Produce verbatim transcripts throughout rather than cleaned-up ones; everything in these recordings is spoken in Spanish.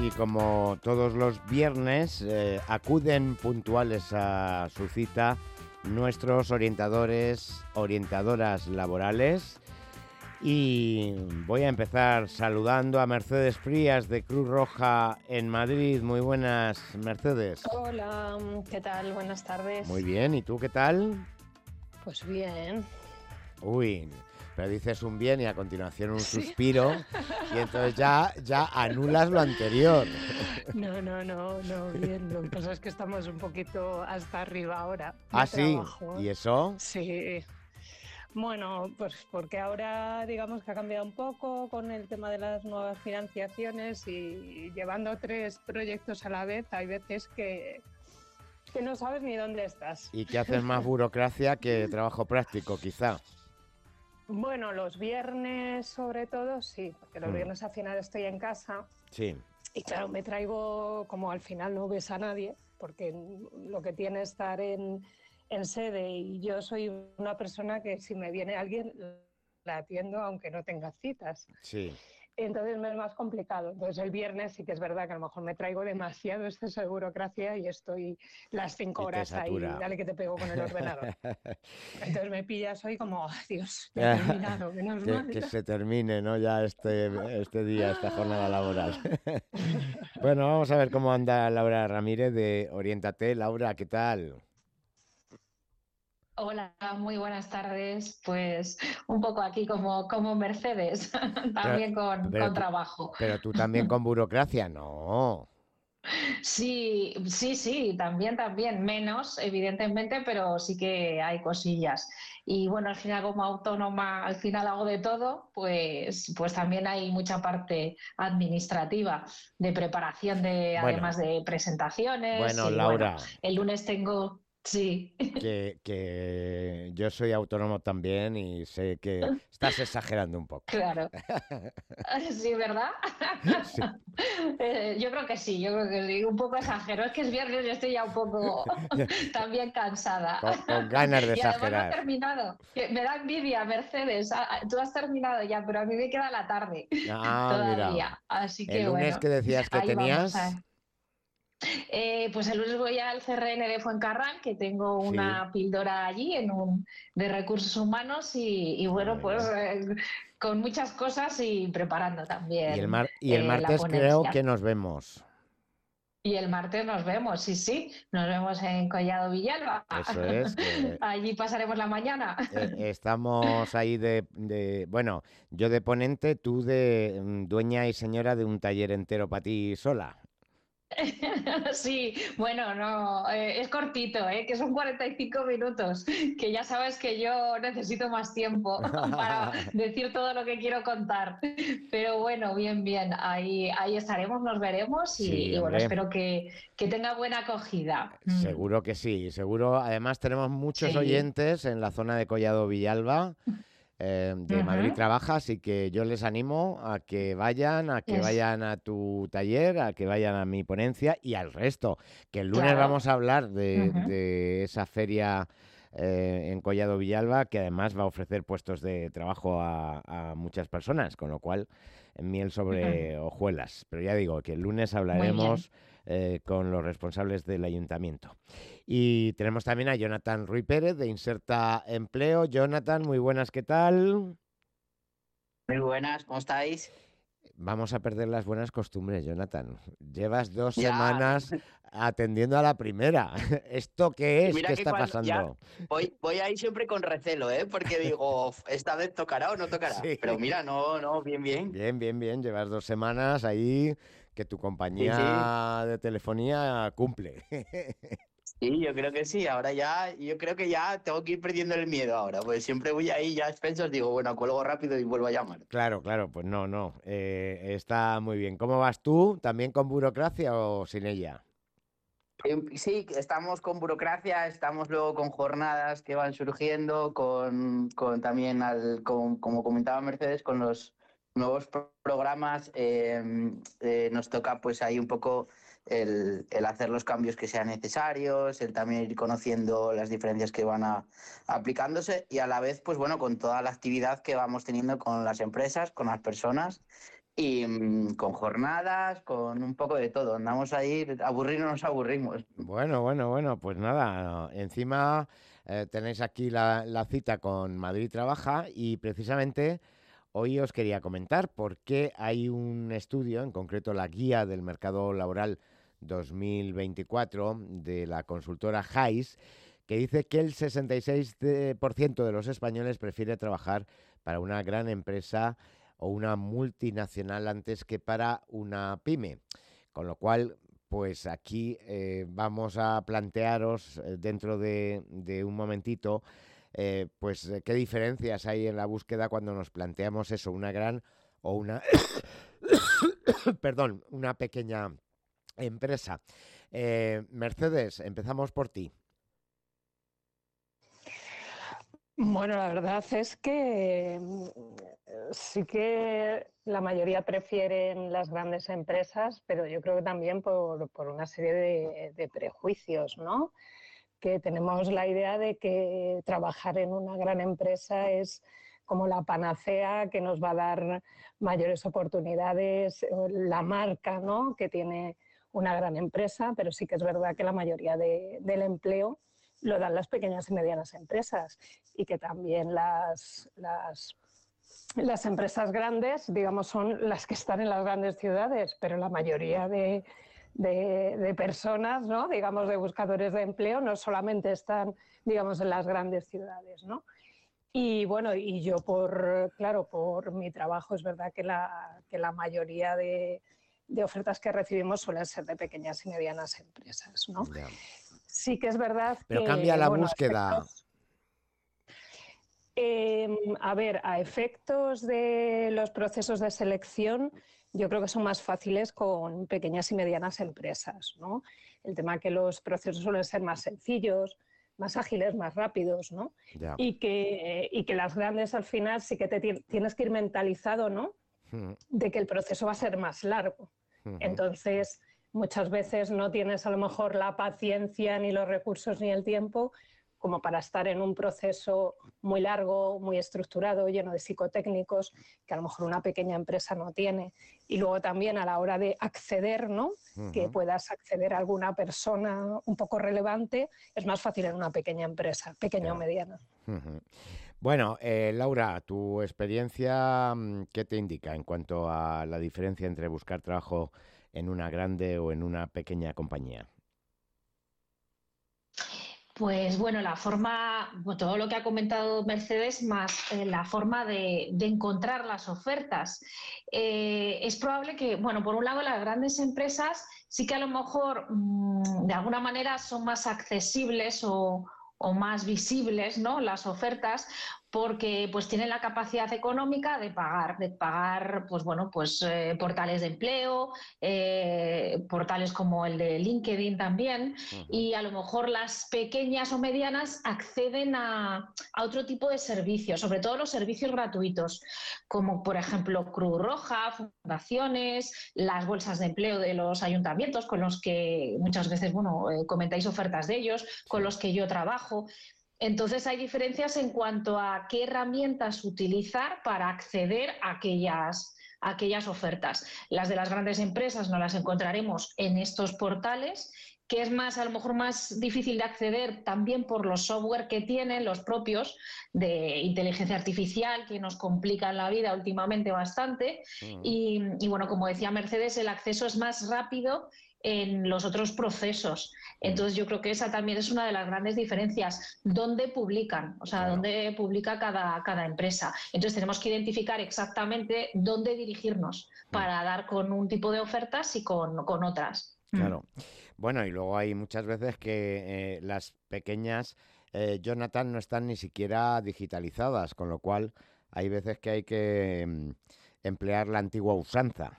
y como todos los viernes eh, acuden puntuales a su cita nuestros orientadores, orientadoras laborales. Y voy a empezar saludando a Mercedes Frías de Cruz Roja en Madrid. Muy buenas, Mercedes. Hola, ¿qué tal? Buenas tardes. Muy bien, ¿y tú qué tal? Pues bien. Uy, pero dices un bien y a continuación un Sí. suspiro y entonces ya, ya anulas lo anterior. No, no, no, no, bien. Lo que pasa es que estamos un poquito hasta arriba ahora de Ah, sí, trabajo. ¿y eso? Sí. Bueno, pues porque ahora digamos que ha cambiado un poco con el tema de las nuevas financiaciones y llevando tres proyectos a la vez, hay veces que, que no sabes ni dónde estás. Y que haces más burocracia que trabajo práctico, quizá. Bueno, los viernes sobre todo sí, porque los Hmm, viernes al final estoy en casa. sí, Y claro, me traigo, como al final no ves a nadie, porque lo que tiene estar en, en sede y yo soy una persona que si me viene alguien la atiendo aunque no tenga citas. sí. Entonces me es más complicado. Entonces el viernes sí que es verdad que a lo mejor me traigo demasiado exceso de burocracia y estoy las cinco Y te horas ahí, satura. dale que te pego con el ordenador. Entonces me pillas hoy como, "Ay, Dios, ya he terminado, menos que, mal". que se termine, ¿no? Ya este, este día, esta jornada laboral. Bueno, vamos a ver cómo anda Laura Ramírez de Oriéntate. Laura, ¿qué tal? Hola, muy buenas tardes. Pues un poco aquí como, como Mercedes, Pero, también con, pero con tú, trabajo. pero tú también con burocracia, no. Sí, sí, sí, también, también, menos, evidentemente, pero sí que hay cosillas. Y bueno, al final como autónoma, al final hago de todo, pues, pues también hay mucha parte administrativa de preparación de, Bueno, además de presentaciones. bueno, Y bueno, Laura, el lunes tengo, sí. que, que yo soy autónomo también y sé que estás exagerando un poco. Claro. Sí, ¿verdad? Sí, Eh, yo creo que sí, yo creo que sí. Un poco exagero. Es que es viernes y estoy ya un poco también cansada. con, con ganas de Y además no he exagerar. terminado. Que me da envidia, Mercedes. Ah, ah, Tú has terminado ya, pero a mí me queda la tarde Ah, mira. todavía. Así El que lunes bueno, que decías que ahí vamos. tenías, A eh, pues el lunes voy al C R N de Fuencarral, que tengo sí. una píldora allí en un, de recursos humanos y, y Ah, bueno, muy pues bien. eh, con muchas cosas y preparando Y el, también mar y el eh, la martes creo ponencia. que nos vemos. Y el martes nos vemos, sí, sí, nos vemos en Collado Villalba. Eso es, que Allí pasaremos la mañana. eh, estamos ahí de, de- bueno, yo de ponente, tú de mm, dueña y señora de un taller entero para ti sola. Sí, bueno, no, eh, es cortito, ¿eh? Que son cuarenta y cinco minutos, que ya sabes que yo necesito más tiempo para decir todo lo que quiero contar. Pero bueno, bien, bien, ahí, ahí estaremos, nos veremos y, Sí, y bueno, hombre, espero que, que tenga buena acogida. Mm, seguro que sí, seguro. Además tenemos muchos sí. oyentes en la zona de Collado Villalba. Eh, de Madrid Ujú. trabaja, así que yo les animo a que vayan, a que Es vayan a tu taller, a que vayan a mi ponencia y al resto, que el lunes vamos claro. a hablar de, Ujú, de esa feria eh, en Collado Villalba, que además va a ofrecer puestos de trabajo a, a muchas personas, con lo cual miel ujú. sobre hojuelas. Pero ya digo que el lunes Muy bien. hablaremos eh, con los responsables del ayuntamiento. Y tenemos también a Jonathan Ruy Pérez de Inserta Empleo. Jonathan, muy buenas, ¿qué tal? Muy buenas, ¿cómo estáis? Vamos a perder las buenas costumbres, Jonathan. Llevas dos Ya, semanas atendiendo a la primera. ¿Esto qué es? ¿Qué mira que está cuando ya pasando? voy, voy ahí siempre con recelo, ¿eh? Porque digo, "Uf, esta vez tocará o no tocará". Sí. Pero mira, no, no, bien, bien. Bien, bien, bien. Llevas dos semanas ahí que tu Sí, sí, compañía de telefonía cumple. sí, yo creo que sí. Ahora ya, yo creo que ya tengo que ir perdiendo el miedo ahora, pues siempre voy ahí ya a expensas, digo, bueno, cuelgo rápido y vuelvo a llamar. Claro, claro, pues no, no. Eh, está muy bien. ¿Cómo vas tú? ¿También con burocracia o sin ella? Em, Sí, estamos con burocracia, estamos luego con jornadas que van surgiendo, con, con también, al, con- como comentaba Mercedes, con los nuevos pro- programas, eh, eh, nos toca pues ahí un poco el, el hacer los cambios que sean necesarios, el también ir conociendo las diferencias que van a, aplicándose y a la vez, pues bueno, con toda la actividad que vamos teniendo con las empresas, con las personas y mm, con jornadas, con un poco de todo. Andamos ahí, aburrir no nos aburrimos. Bueno, bueno, bueno, pues nada, encima eh, tenéis aquí la, la cita con Madrid Trabaja y precisamente hoy os quería comentar por qué hay un estudio, en concreto la Guía del Mercado Laboral dos mil veinticuatro de la consultora Hays, que dice que el sesenta y seis de- por ciento de los españoles prefiere trabajar para una gran empresa o una multinacional antes que para una pyme. Con lo cual, pues aquí eh, vamos a plantearos eh, dentro de, de un momentito, eh, pues eh, qué diferencias hay en la búsqueda cuando nos planteamos eso, una gran o una, perdón, una pequeña empresa. Eh, Mercedes, empezamos por ti. Bueno, la verdad es que mm, sí que la mayoría prefieren las grandes empresas, pero yo creo que también por, por una serie de, de prejuicios, ¿no? Que tenemos la idea de que trabajar en una gran empresa es como la panacea que nos va a dar mayores oportunidades, la marca, ¿no? Que tiene una gran empresa, pero sí que es verdad que la mayoría de, del empleo lo dan las pequeñas y medianas empresas y que también las, las, las empresas grandes, digamos, son las que están en las grandes ciudades, pero la mayoría de, de, de personas, ¿no? Digamos, de buscadores de empleo, no solamente están, digamos, en las grandes ciudades, ¿no? Y bueno, y yo por, claro, por mi trabajo es verdad que la, que la mayoría de, de ofertas que recibimos suelen ser de pequeñas y medianas empresas, ¿no? Ya. Sí que es verdad Pero cambia que, la bueno, búsqueda. efectos, eh, a ver, a efectos de los procesos de selección, yo creo que son más fáciles con pequeñas y medianas empresas, ¿no? El tema que los procesos suelen ser más sencillos, más ágiles, más rápidos, ¿no? Ya. Y que, y que las grandes al final sí que te tienes que ir mentalizado, ¿no? Ujú, De que el proceso va a ser más largo. ujú. Entonces, muchas veces no tienes a lo mejor la paciencia, ni los recursos, ni el tiempo como para estar en un proceso muy largo, muy estructurado, lleno de psicotécnicos, que a lo mejor una pequeña empresa no tiene. Y luego también a la hora de acceder, ¿no? Que Ujú, puedas acceder a alguna persona un poco relevante, es más fácil en una pequeña empresa, pequeña o ya. mediana. Ujú. Bueno, eh, Laura, tu experiencia, mm, ¿qué te indica en cuanto a la diferencia entre buscar trabajo en una grande o en una pequeña compañía? Pues bueno, la forma, bueno, todo lo que ha comentado Mercedes, más eh, la forma de, de encontrar las ofertas. Eh, es probable que, bueno, por un lado las grandes empresas sí que a lo mejor mmm, de alguna manera son más accesibles o, o más visibles, ¿no? Las ofertas, porque pues tienen la capacidad económica de pagar, de pagar, pues bueno, pues eh, portales de empleo, eh, portales como el de LinkedIn también, Ujú, y a lo mejor las pequeñas o medianas acceden a, a otro tipo de servicios, sobre todo los servicios gratuitos, como por ejemplo Cruz Roja, fundaciones, las bolsas de empleo de los ayuntamientos, con los que muchas veces, bueno, eh, comentáis ofertas de ellos, con sí. los que yo trabajo. Entonces hay diferencias en cuanto a qué herramientas utilizar para acceder a aquellas, a aquellas ofertas. Las de las grandes empresas no las encontraremos en estos portales, que es más, a lo mejor más difícil de acceder también por los software que tienen los propios de inteligencia artificial, que nos complican la vida últimamente bastante. Ujú, Y, y bueno, como decía Mercedes, el acceso es más rápido en los otros procesos. ujú. Entonces yo creo que esa también es una de las grandes diferencias. ¿Dónde publican? O sea, Claro. ¿dónde publica cada, cada empresa? Entonces tenemos que identificar exactamente dónde dirigirnos Mm, para dar con un tipo de ofertas y con, con otras. Mm. claro. Bueno, y luego hay muchas veces que eh, las pequeñas, eh, Jonathan, no están ni siquiera digitalizadas, con lo cual hay veces que hay que mm, emplear la antigua usanza.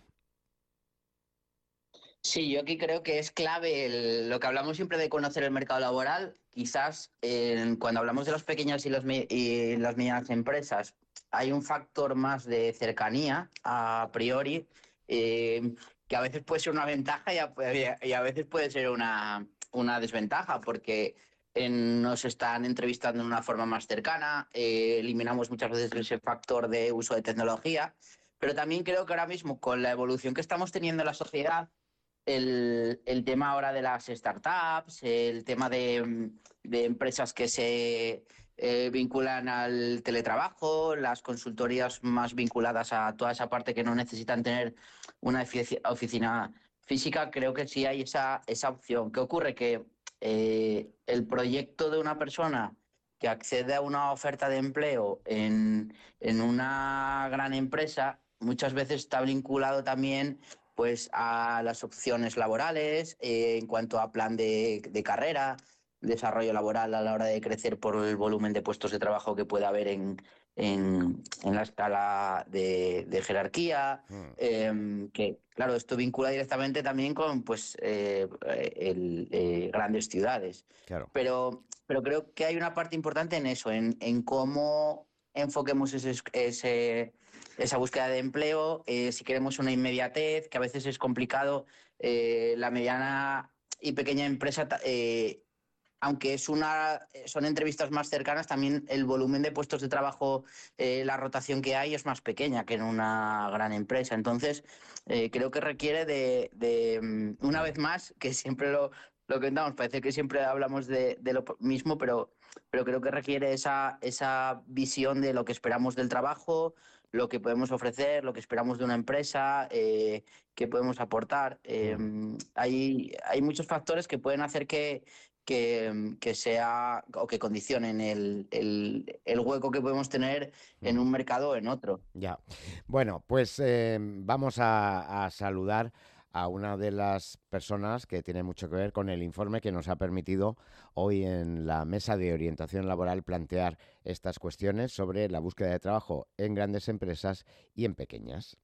Sí, yo aquí creo que es clave el- lo que hablamos siempre de conocer el mercado laboral. Quizás eh, cuando hablamos de las pequeñas y, los me- y las medianas empresas, hay un factor más de cercanía a priori, eh, que a veces puede ser una ventaja y a, y a veces puede ser una, una desventaja, porque eh, nos están entrevistando de una forma más cercana, eh, eliminamos muchas veces ese factor de uso de tecnología. pero también creo que ahora mismo con la evolución que estamos teniendo en la sociedad, el, el tema ahora de las startups, el tema de, de empresas que se eh, vinculan al teletrabajo, las consultorías más vinculadas a toda esa parte que no necesitan tener una oficina física, creo que sí hay esa, esa opción. ¿Qué ocurre? Que eh, el proyecto de una persona que accede a una oferta de empleo en, en una gran empresa muchas veces está vinculado también pues a las opciones laborales, eh, en cuanto a plan de, de carrera, desarrollo laboral a la hora de crecer por el volumen de puestos de trabajo que puede haber en, en, en la escala de, de jerarquía, Mm. eh, que claro, esto vincula directamente también con pues eh, el, eh, grandes ciudades. Claro. Pero, pero creo que hay una parte importante en eso, en, en cómo enfoquemos ese, ese esa búsqueda de empleo, eh, si queremos una inmediatez, que a veces es complicado, eh, la mediana y pequeña empresa, eh, aunque es una, son entrevistas más cercanas, también el volumen de puestos de trabajo, eh, la rotación que hay es más pequeña que en una gran empresa. Entonces, eh, creo que requiere de, de, una vez más, que siempre lo, lo contamos, parece que siempre hablamos de, de lo mismo, pero, pero creo que requiere esa, esa visión de lo que esperamos del trabajo, lo que podemos ofrecer, lo que esperamos de una empresa, eh, qué podemos aportar. Eh, Mm. hay, hay muchos factores que pueden hacer que, que, que sea o que condicionen el, el, el hueco que podemos tener en Mm. un mercado o en otro. Ya. Bueno, pues eh, vamos a, a saludar a una de las personas que tiene mucho que ver con el informe que nos ha permitido hoy en la mesa de orientación laboral plantear estas cuestiones sobre la búsqueda de trabajo en grandes empresas y en pequeñas.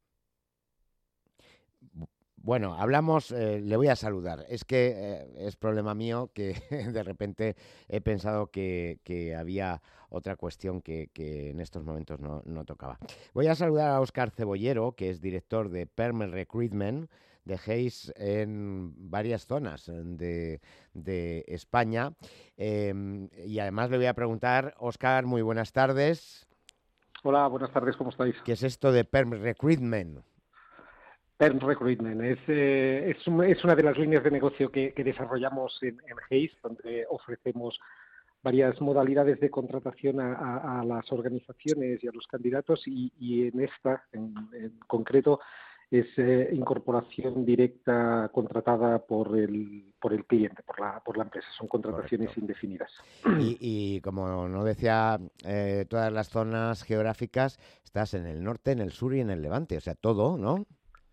Bueno, hablamos, eh, le voy a saludar. Es que eh, es problema mío que de repente he pensado que, que había otra cuestión que, que en estos momentos no, no tocaba. Voy a saludar a Óscar Cebollero, que es director de Perm Recruitment de Hayes en varias zonas de, de España. Eh, y además le voy a preguntar, Óscar, muy buenas tardes. Hola, buenas tardes, ¿cómo estáis? ¿Qué es esto de Perm Recruitment? Perm Recruitment es, eh, es, un, es una de las líneas de negocio que, que desarrollamos en, en Hayes, donde ofrecemos varias modalidades de contratación a, a, a las organizaciones y a los candidatos, y, y en esta, en, en concreto, es eh, incorporación directa contratada por el, por el cliente, por la, por la empresa. Son contrataciones Correcto. indefinidas. Y, y como no decía, eh, todas las zonas geográficas, estás en el norte, en el sur y en el levante, o sea, todo, ¿no?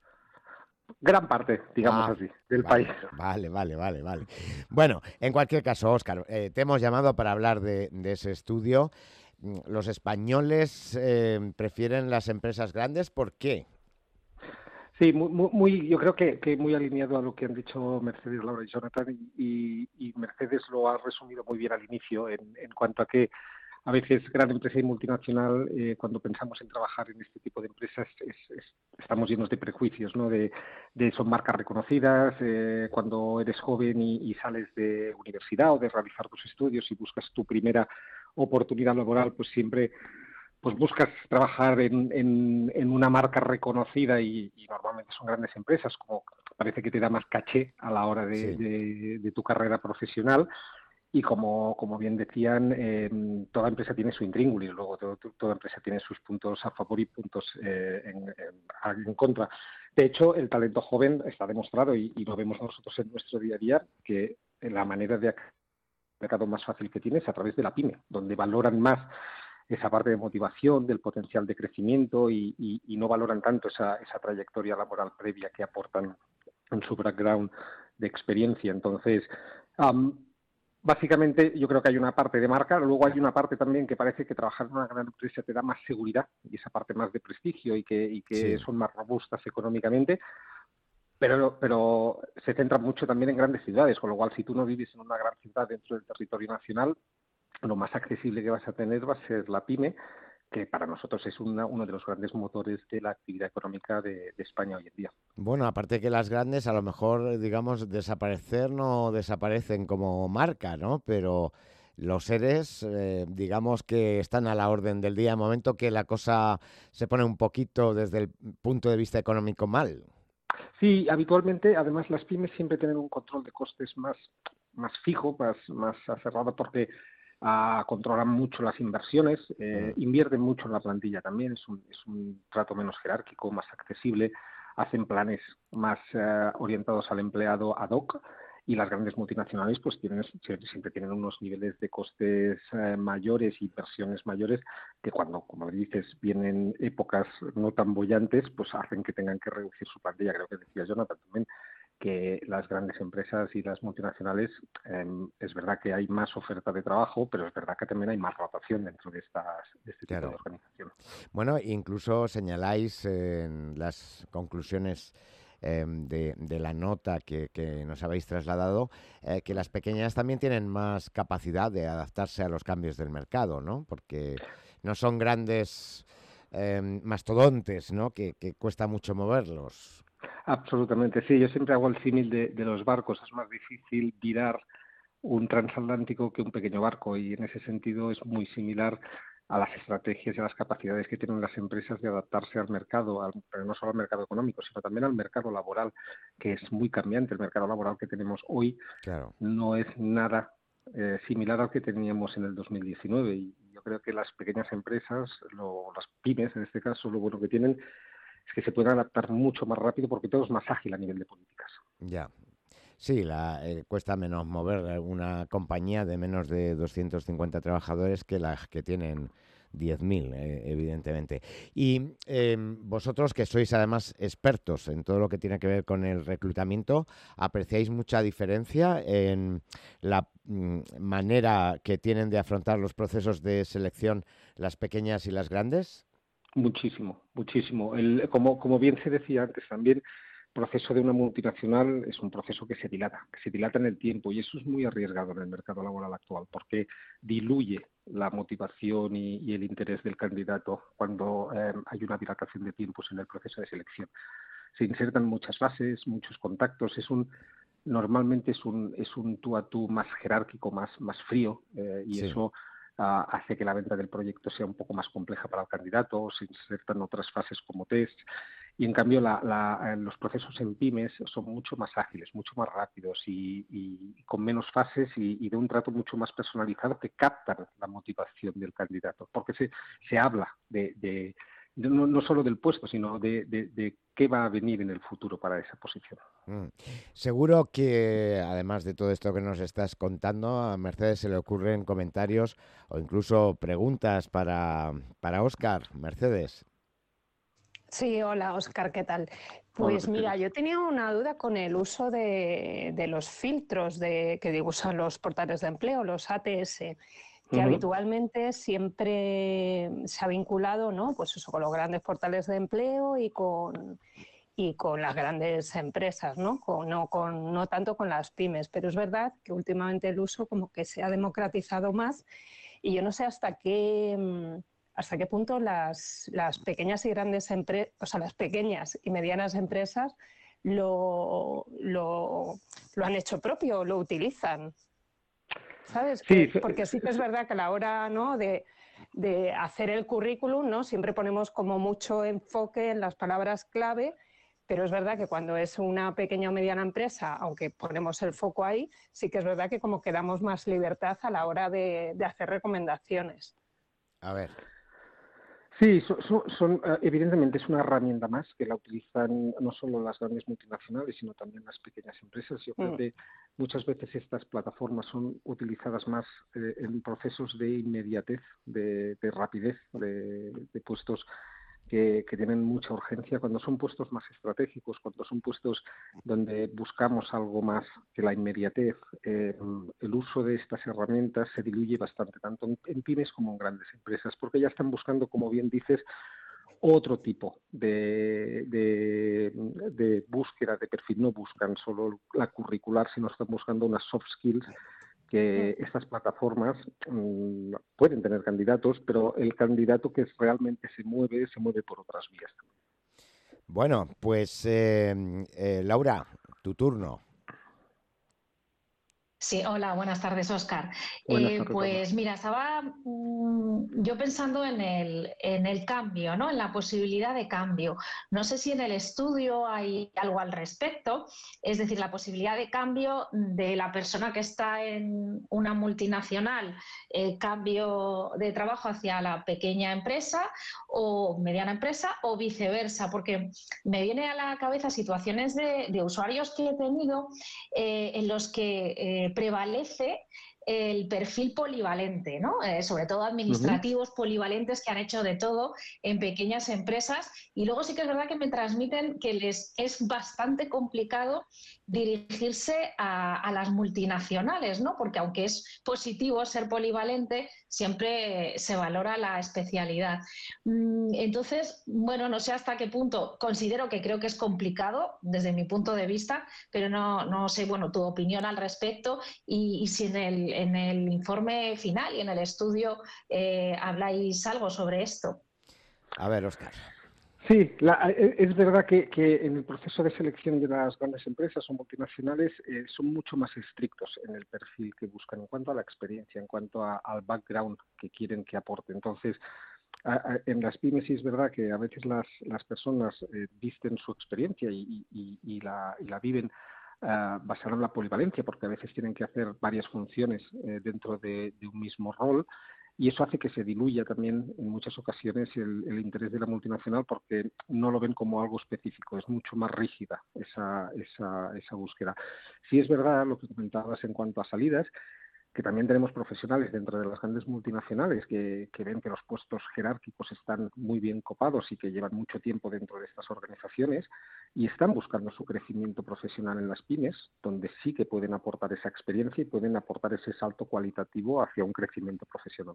Gran parte, digamos Ah, así, del vale, país. Vale, vale, vale, vale. Bueno, en cualquier caso, Óscar, eh, te hemos llamado para hablar de, de ese estudio. Los españoles eh, prefieren las empresas grandes, ¿por qué? Sí, muy, muy, yo creo que, que muy alineado a lo que han dicho Mercedes, Laura y Jonathan, y, y Mercedes lo ha resumido muy bien al inicio en, en cuanto a que a veces gran empresa y multinacional, eh, cuando pensamos en trabajar en este tipo de empresas, es, es, estamos llenos de prejuicios, ¿no? De, de son marcas reconocidas, eh, cuando eres joven y, y sales de universidad o de realizar tus estudios y buscas tu primera oportunidad laboral, pues siempre pues buscas trabajar en, en, en una marca reconocida y, y normalmente son grandes empresas, como parece que te da más caché a la hora de, Sí. de, de tu carrera profesional. Y como, como bien decían, eh, toda empresa tiene su intríngulis, luego todo, toda empresa tiene sus puntos a favor y puntos eh, en, en, en contra. De hecho, el talento joven está demostrado y, y lo vemos nosotros en nuestro día a día, que la manera de mercado más fácil que tiene es a través de la pyme, donde valoran más esa parte de motivación, del potencial de crecimiento y, y, y no valoran tanto esa, esa trayectoria laboral previa que aportan en su background de experiencia. Entonces, um, básicamente yo creo que hay una parte de marca, luego hay una parte también que parece que trabajar en una gran empresa te da más seguridad y esa parte más de prestigio y que, y que Sí. son más robustas económicamente, pero, pero se centra mucho también en grandes ciudades, con lo cual si tú no vives en una gran ciudad dentro del territorio nacional, lo más accesible que vas a tener va a ser la pyme, que para nosotros es una, uno de los grandes motores de la actividad económica de, de España hoy en día. Bueno, aparte que las grandes a lo mejor, digamos, desaparecer no desaparecen como marca, ¿no? Pero los ERES, eh, digamos que están a la orden del día, momento que la cosa se pone un poquito desde el punto de vista económico mal. Sí, habitualmente, además, las pymes siempre tienen un control de costes más, más fijo, más, más acerrado, porque ah, controlan mucho las inversiones, eh, Mm. invierten mucho en la plantilla también, es un, es un trato menos jerárquico, más accesible, hacen planes más eh, orientados al empleado ad hoc, y las grandes multinacionales pues tienen siempre tienen unos niveles de costes eh, mayores y inversiones mayores que cuando, como dices, vienen épocas no tan bollantes, pues hacen que tengan que reducir su plantilla. Creo que decía Jonathan también que las grandes empresas y las multinacionales, eh, es verdad que hay más oferta de trabajo, pero es verdad que también hay más rotación dentro de, estas, de este tipo Claro. de organización. Bueno, incluso señaláis en las conclusiones eh, de, de la nota que, que nos habéis trasladado, eh, que las pequeñas también tienen más capacidad de adaptarse a los cambios del mercado, ¿no? Porque no son grandes eh, mastodontes, ¿no? Que, que cuesta mucho moverlos. Absolutamente, sí. Yo siempre hago el símil de, de los barcos. Es más difícil virar un transatlántico que un pequeño barco y en ese sentido es muy similar a las estrategias y a las capacidades que tienen las empresas de adaptarse al mercado, al, pero no solo al mercado económico, sino también al mercado laboral, que es muy cambiante. El mercado laboral que tenemos hoy Claro. no es nada eh, similar al que teníamos en el dos mil diecinueve y yo creo que las pequeñas empresas, lo, las pymes en este caso, lo bueno que tienen es que se pueden adaptar mucho más rápido porque todo es más ágil a nivel de políticas. Ya. Sí, la, eh, cuesta menos mover una compañía de menos de doscientos cincuenta trabajadores que las que tienen diez mil, eh, evidentemente. Y eh, vosotros, que sois además expertos en todo lo que tiene que ver con el reclutamiento, ¿apreciáis mucha diferencia en la mm, manera que tienen de afrontar los procesos de selección las pequeñas y las grandes? Muchísimo, muchísimo. El, como, como bien se decía antes también, el proceso de una multinacional es un proceso que se dilata, que se dilata en el tiempo y eso es muy arriesgado en el mercado laboral actual porque diluye la motivación y, y el interés del candidato cuando eh, hay una dilatación de tiempos en el proceso de selección. Se insertan muchas bases, muchos contactos, es un normalmente es un es un tú a tú más jerárquico, más más frío eh, y Sí. eso Uh, hace que la venta del proyecto sea un poco más compleja para el candidato, se insertan otras fases como test y en cambio la, la, los procesos en pymes son mucho más ágiles, mucho más rápidos y, y con menos fases y, y de un trato mucho más personalizado que captan la motivación del candidato, porque se, se habla de, de, de no, no solo del puesto, sino de, de, de qué va a venir en el futuro para esa posición. Mm. Seguro que, además de todo esto que nos estás contando, a Mercedes se le ocurren comentarios o incluso preguntas para, para Óscar. Mercedes. Sí, hola Óscar, ¿qué tal? Hola, Pues mira, yo tenía una duda con el uso de, de los filtros de, que usan los portales de empleo, los A T S, que uh-huh. habitualmente siempre se ha vinculado, ¿no? Pues eso, con los grandes portales de empleo y con, y con las grandes empresas, ¿no? Con, no, con, no tanto con las pymes, pero es verdad que últimamente el uso como que se ha democratizado más y yo no sé hasta qué, hasta qué punto las, las pequeñas y grandes empresas, o sea, las pequeñas y medianas empresas lo, lo, lo han hecho propio, lo utilizan. ¿Sabes? Sí, Que, porque sí que es verdad que a la hora, ¿no? de, de hacer el currículum, ¿no? Siempre ponemos como mucho enfoque en las palabras clave, pero es verdad que cuando es una pequeña o mediana empresa, aunque ponemos el foco ahí, sí que es verdad que como que damos más libertad a la hora de, de hacer recomendaciones. A ver. Sí, son, son, son, evidentemente es una herramienta más que la utilizan no solo las grandes multinacionales, sino también las pequeñas empresas. Yo creo Mm. que muchas veces estas plataformas son utilizadas más eh, en procesos de inmediatez, de, de rapidez, de, de puestos que, que tienen mucha urgencia, cuando son puestos más estratégicos, cuando son puestos donde buscamos algo más que la inmediatez, eh, el uso de estas herramientas se diluye bastante, tanto en, en pymes como en grandes empresas, porque ya están buscando, como bien dices, otro tipo de, de, de búsqueda de perfil. No buscan solo la curricular, sino están buscando unas soft skills que estas plataformas mmm, pueden tener candidatos, pero el candidato que realmente se mueve, se mueve por otras vías. Bueno, pues eh, eh, Laura, tu turno. Sí, hola, buenas tardes, Óscar. Buenas Eh, tardes, Roma. pues mira, estaba mm, yo pensando en el, en el cambio, ¿no? En la posibilidad de cambio. No sé si en el estudio hay algo al respecto, es decir, la posibilidad de cambio de la persona que está en una multinacional, eh, cambio de trabajo hacia la pequeña empresa o mediana empresa o viceversa, porque me viene a la cabeza situaciones de, de usuarios que he tenido eh, en los que eh, prevalece el perfil polivalente, ¿no? Eh, sobre todo Ujú. administrativos polivalentes que han hecho de todo en pequeñas empresas y luego sí que es verdad que me transmiten que les es bastante complicado dirigirse a, a las multinacionales, ¿no? Porque aunque es positivo ser polivalente, siempre se valora la especialidad. Entonces, bueno, no sé hasta qué punto, considero que creo que es complicado desde mi punto de vista, pero no, no sé, bueno, tu opinión al respecto y, y si en el, en el informe final y en el estudio eh, habláis algo sobre esto. A ver, Óscar. Sí, la- e- es verdad que, que en el proceso de selección de las grandes empresas o multinacionales eh, son mucho más estrictos en el perfil que buscan en cuanto a la experiencia, en cuanto a- al background que quieren que aporte. Entonces, a- a- en las pymes sí es verdad que a veces las, las personas eh, visten su experiencia y, y- y la, y la viven ah, basada en la polivalencia, porque a veces tienen que hacer varias funciones eh, dentro de, de un mismo rol. Y eso hace que se diluya también en muchas ocasiones el, el interés de la multinacional porque no lo ven como algo específico, es mucho más rígida esa, esa, esa búsqueda. Sí es verdad lo que comentabas en cuanto a salidas, que también tenemos profesionales dentro de las grandes multinacionales que, que ven que los puestos jerárquicos están muy bien copados y que llevan mucho tiempo dentro de estas organizaciones y están buscando su crecimiento profesional en las pymes, donde sí que pueden aportar esa experiencia y pueden aportar ese salto cualitativo hacia un crecimiento profesional.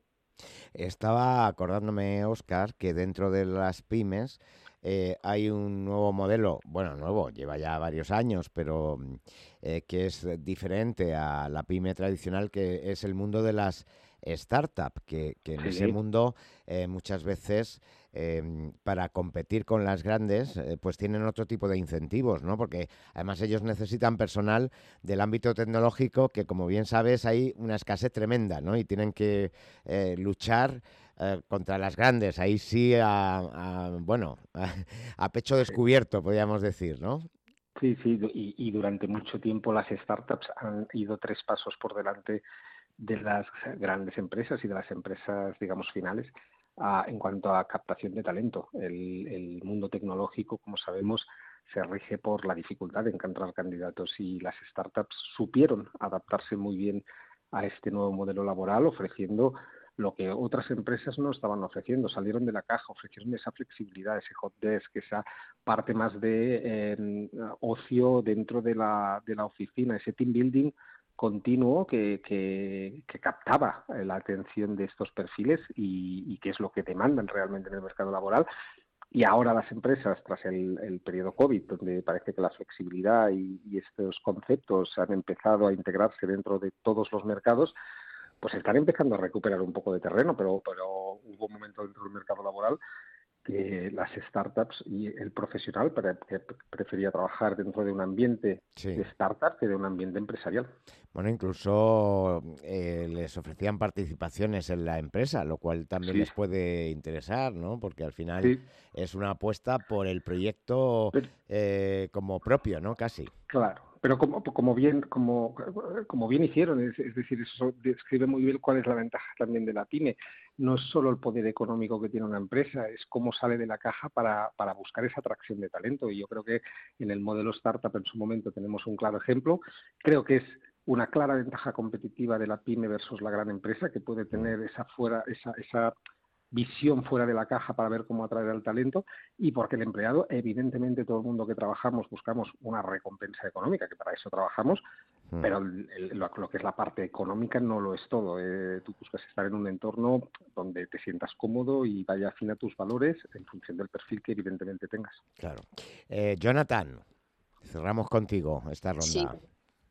Estaba acordándome, Óscar, que dentro de las pymes eh, hay un nuevo modelo, bueno, nuevo, lleva ya varios años, pero mm, eh, que es diferente a la pyme tradicional, que es el mundo de las startups, que, que en ese Sí, mundo eh, muchas veces eh, para competir con las grandes, eh, pues tienen otro tipo de incentivos, ¿no? Porque además ellos necesitan personal del ámbito tecnológico que, como bien sabes, hay una escasez tremenda, ¿no? Y tienen que eh, luchar eh, contra las grandes, ahí sí, a, a, bueno, a, a pecho sí. descubierto, podríamos decir, ¿no? Sí, sí, y, y durante mucho tiempo las startups han ido tres pasos por delante de las grandes empresas y de las empresas, digamos, finales a, en cuanto a captación de talento. El, el mundo tecnológico, como sabemos, se rige por la dificultad de encontrar candidatos y las startups supieron adaptarse muy bien a este nuevo modelo laboral, ofreciendo lo que otras empresas no estaban ofreciendo. Salieron de la caja, ofrecieron esa flexibilidad, ese hot desk, esa parte más de eh, ocio dentro de la, de la oficina, ese team building continuo que, que, que captaba la atención de estos perfiles y, y que es lo que demandan realmente en el mercado laboral. Y ahora las empresas, tras el, el periodo COVID, donde parece que la flexibilidad y, y estos conceptos han empezado a integrarse dentro de todos los mercados, pues están empezando a recuperar un poco de terreno, pero, pero hubo un momento dentro del mercado laboral que las startups y el profesional pre prefería trabajar dentro de un ambiente Sí. de startup que de un ambiente empresarial. Bueno, incluso eh, les ofrecían participaciones en la empresa, lo cual también Sí, les puede interesar, ¿no? Porque al final sí, es una apuesta por el proyecto pero, eh, como propio, ¿no? Casi. claro. Pero como, como bien como, como bien hicieron, es, es decir, eso describe muy bien cuál es la ventaja también de la pyme. No es solo el poder económico que tiene una empresa, es cómo sale de la caja para, para buscar esa atracción de talento. Y yo creo que en el modelo startup en su momento tenemos un claro ejemplo. Creo que es una clara ventaja competitiva de la pyme versus la gran empresa, que puede tener esa fuera, esa, esa visión fuera de la caja para ver cómo atraer al talento, y porque el empleado, evidentemente todo el mundo que trabajamos buscamos una recompensa económica, que para eso trabajamos, Mm. pero el, el, lo, lo que es la parte económica no lo es todo. Eh, tú buscas estar en un entorno donde te sientas cómodo y vaya afín a tus valores en función del perfil que evidentemente tengas. Claro. Eh, Jonathan, cerramos contigo esta Sí, ronda.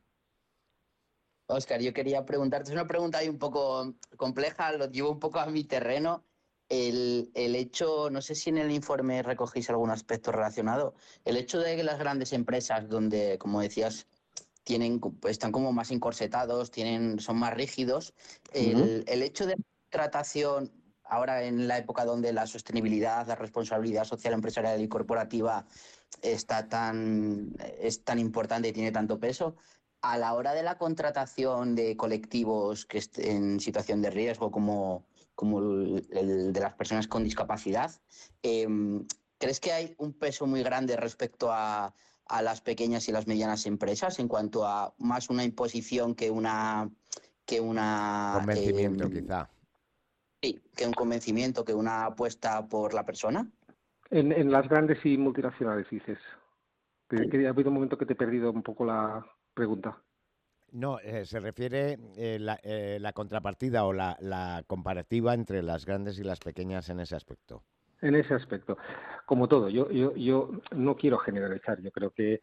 Óscar, yo quería preguntarte, es una pregunta ahí un poco compleja, lo llevo un poco a mi terreno. El, el hecho, no sé si en el informe recogéis algún aspecto relacionado, el hecho de que las grandes empresas, donde, como decías, tienen, están como más encorsetados, tienen, son más rígidos. El, Uh-huh. el hecho de la contratación, ahora en la época donde la sostenibilidad, la responsabilidad social, empresarial y corporativa está tan, es tan importante y tiene tanto peso, a la hora de la contratación de colectivos que estén en situación de riesgo, como, como el, el de las personas con discapacidad, eh, ¿crees que hay un peso muy grande respecto a, a las pequeñas y las medianas empresas en cuanto a más una imposición que una... que una Convencimiento, eh, quizá. sí, que un convencimiento, que una apuesta por la persona? En, en las grandes y multinacionales, dices. Que, que ha habido un momento que te he perdido un poco la pregunta. No, eh, se refiere eh, la, eh, la contrapartida o la, la comparativa entre las grandes y las pequeñas en ese aspecto. En ese aspecto, como todo, yo, yo, yo no quiero generalizar. Yo creo que,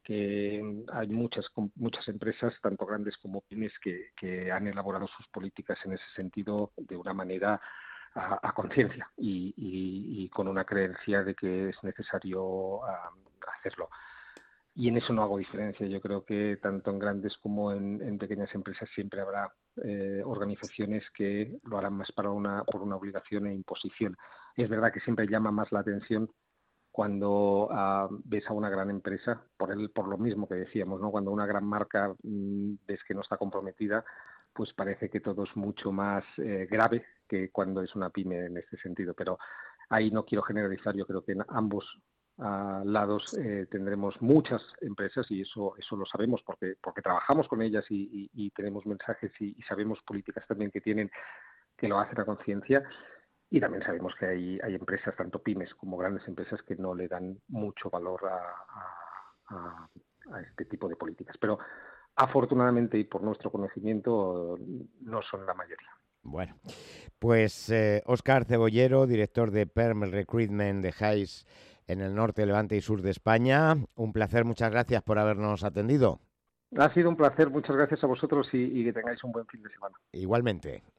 que hay muchas, muchas empresas, tanto grandes como pymes, que, que han elaborado sus políticas en ese sentido de una manera a, a conciencia y, y, y con una creencia de que es necesario um, hacerlo. Y en eso no hago diferencia. Yo creo que tanto en grandes como en, en pequeñas empresas siempre habrá eh, organizaciones que lo harán más para una, por una obligación e imposición. Es verdad que siempre llama más la atención cuando uh, ves a una gran empresa, por el, por lo mismo que decíamos, ¿no? Cuando una gran marca mmm, ves que no está comprometida, pues parece que todo es mucho más eh, grave que cuando es una pyme en este sentido. Pero ahí no quiero generalizar. Yo creo que en ambos Uh, lados eh, tendremos muchas empresas y eso eso lo sabemos porque porque trabajamos con ellas y, y, y tenemos mensajes y, y sabemos políticas también que tienen que lo hacen a conciencia, y también sabemos que hay hay empresas, tanto pymes como grandes empresas, que no le dan mucho valor a, a, a, a este tipo de políticas, pero afortunadamente y por nuestro conocimiento no son la mayoría. Bueno, pues eh, Óscar Cebollero, director de Perm Recruitment de Hayes en el norte, levante y sur de España. Un placer, muchas gracias por habernos atendido. Ha sido un placer, muchas gracias a vosotros y, y que tengáis un buen fin de semana. Igualmente.